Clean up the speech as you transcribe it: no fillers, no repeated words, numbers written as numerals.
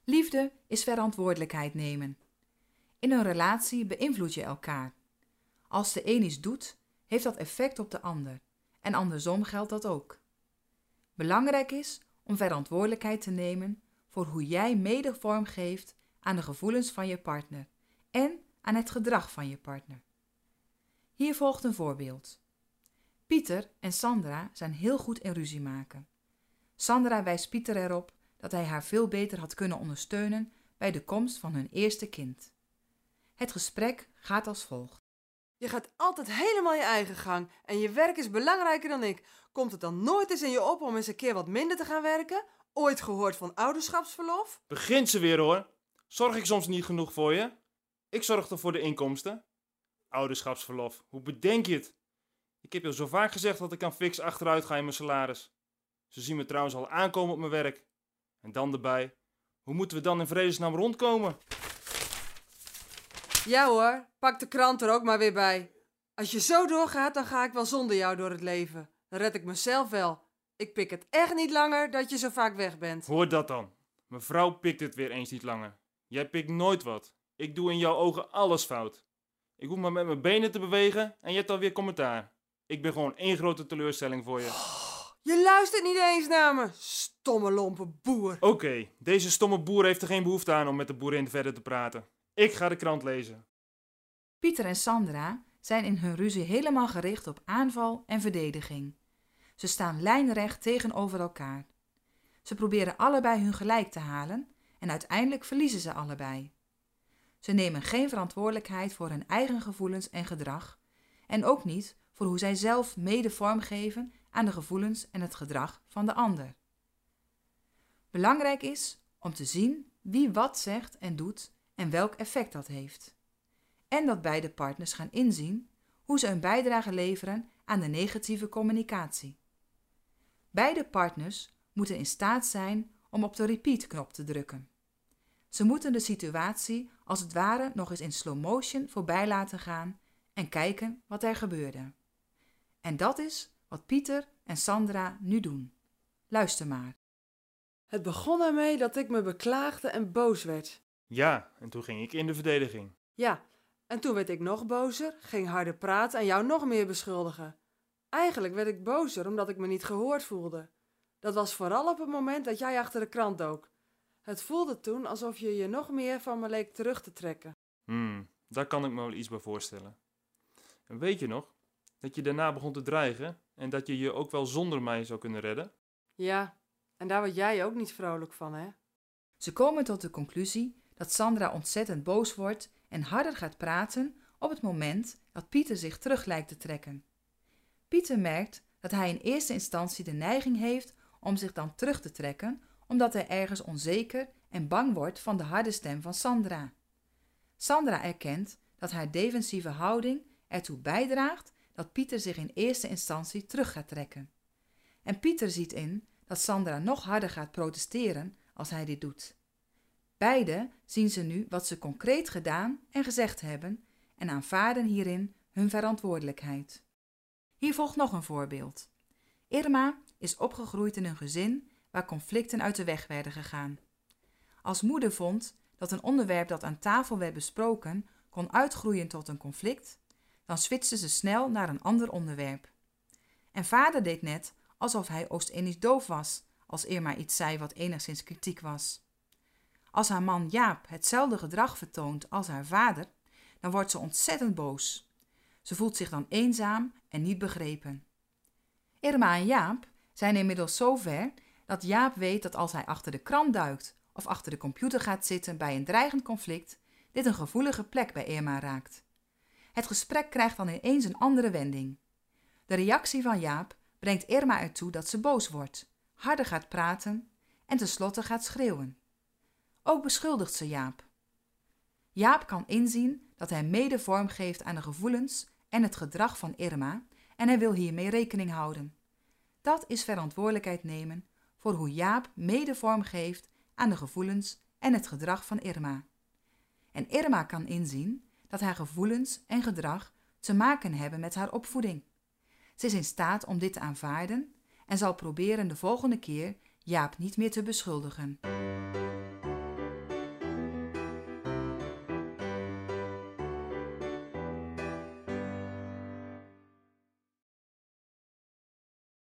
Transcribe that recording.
Liefde is verantwoordelijkheid nemen. In een relatie beïnvloed je elkaar. Als de een iets doet, heeft dat effect op de ander. En andersom geldt dat ook. Belangrijk is om verantwoordelijkheid te nemen voor hoe jij mede vorm geeft aan de gevoelens van je partner en aan het gedrag van je partner. Hier volgt een voorbeeld. Pieter en Sandra zijn heel goed in ruzie maken. Sandra wijst Pieter erop dat hij haar veel beter had kunnen ondersteunen bij de komst van hun eerste kind. Het gesprek gaat als volgt. Je gaat altijd helemaal je eigen gang en je werk is belangrijker dan ik. Komt het dan nooit eens in je op om eens een keer wat minder te gaan werken? Ooit gehoord van ouderschapsverlof? Begint ze weer hoor. Zorg ik soms niet genoeg voor je? Ik zorg toch voor de inkomsten? Ouderschapsverlof, hoe bedenk je het? Ik heb je zo vaak gezegd dat ik aan fix achteruit ga in mijn salaris. Ze zien me trouwens al aankomen op mijn werk. En dan erbij, hoe moeten we dan in vredesnaam rondkomen? Ja hoor, pak de krant er ook maar weer bij. Als je zo doorgaat, dan ga ik wel zonder jou door het leven. Dan red ik mezelf wel. Ik pik het echt niet langer dat je zo vaak weg bent. Hoor dat dan. Mevrouw pikt het weer eens niet langer. Jij pikt nooit wat. Ik doe in jouw ogen alles fout. Ik hoef maar met mijn benen te bewegen en je hebt alweer commentaar. Ik ben gewoon één grote teleurstelling voor je. Je luistert niet eens naar me, stomme lompe boer. Oké, deze stomme boer heeft er geen behoefte aan om met de boerin verder te praten. Ik ga de krant lezen. Pieter en Sandra zijn in hun ruzie helemaal gericht op aanval en verdediging. Ze staan lijnrecht tegenover elkaar. Ze proberen allebei hun gelijk te halen en uiteindelijk verliezen ze allebei. Ze nemen geen verantwoordelijkheid voor hun eigen gevoelens en gedrag en ook niet voor hoe zij zelf mede vormgeven aan de gevoelens en het gedrag van de ander. Belangrijk is om te zien wie wat zegt en doet en welk effect dat heeft. En dat beide partners gaan inzien hoe ze een bijdrage leveren aan de negatieve communicatie. Beide partners moeten in staat zijn om op de repeat-knop te drukken. Ze moeten de situatie als het ware nog eens in slow motion voorbij laten gaan en kijken wat er gebeurde. En dat is wat Pieter en Sandra nu doen. Luister maar. Het begon ermee dat ik me beklaagde en boos werd. Ja, en toen ging ik in de verdediging. Ja, en toen werd ik nog bozer, ging harder praten en jou nog meer beschuldigen. Eigenlijk werd ik bozer omdat ik me niet gehoord voelde. Dat was vooral op het moment dat jij achter de krant dook. Het voelde toen alsof je je nog meer van me leek terug te trekken. Daar kan ik me wel iets bij voorstellen. En weet je nog, dat je daarna begon te dreigen en dat je je ook wel zonder mij zou kunnen redden? Ja, en daar word jij ook niet vrolijk van, hè? Ze komen tot de conclusie dat Sandra ontzettend boos wordt en harder gaat praten op het moment dat Pieter zich terug lijkt te trekken. Pieter merkt dat hij in eerste instantie de neiging heeft om zich dan terug te trekken, omdat hij ergens onzeker en bang wordt van de harde stem van Sandra. Sandra erkent dat haar defensieve houding ertoe bijdraagt dat Pieter zich in eerste instantie terug gaat trekken. En Pieter ziet in dat Sandra nog harder gaat protesteren als hij dit doet. Beiden zien ze nu wat ze concreet gedaan en gezegd hebben en aanvaarden hierin hun verantwoordelijkheid. Hier volgt nog een voorbeeld. Irma is opgegroeid in een gezin waar conflicten uit de weg werden gegaan. Als moeder vond dat een onderwerp dat aan tafel werd besproken kon uitgroeien tot een conflict, dan switchte ze snel naar een ander onderwerp. En vader deed net alsof hij Oost-Indisch doof was als Irma iets zei wat enigszins kritiek was. Als haar man Jaap hetzelfde gedrag vertoont als haar vader, dan wordt ze ontzettend boos. Ze voelt zich dan eenzaam en niet begrepen. Irma en Jaap zijn inmiddels zo ver dat Jaap weet dat als hij achter de krant duikt of achter de computer gaat zitten bij een dreigend conflict, dit een gevoelige plek bij Irma raakt. Het gesprek krijgt dan ineens een andere wending. De reactie van Jaap brengt Irma ertoe dat ze boos wordt, harder gaat praten en tenslotte gaat schreeuwen. Ook beschuldigt ze Jaap. Jaap kan inzien dat hij mede vorm geeft aan de gevoelens en het gedrag van Irma en hij wil hiermee rekening houden. Dat is verantwoordelijkheid nemen voor hoe Jaap mede vorm geeft aan de gevoelens en het gedrag van Irma. En Irma kan inzien dat haar gevoelens en gedrag te maken hebben met haar opvoeding. Ze is in staat om dit te aanvaarden en zal proberen de volgende keer Jaap niet meer te beschuldigen.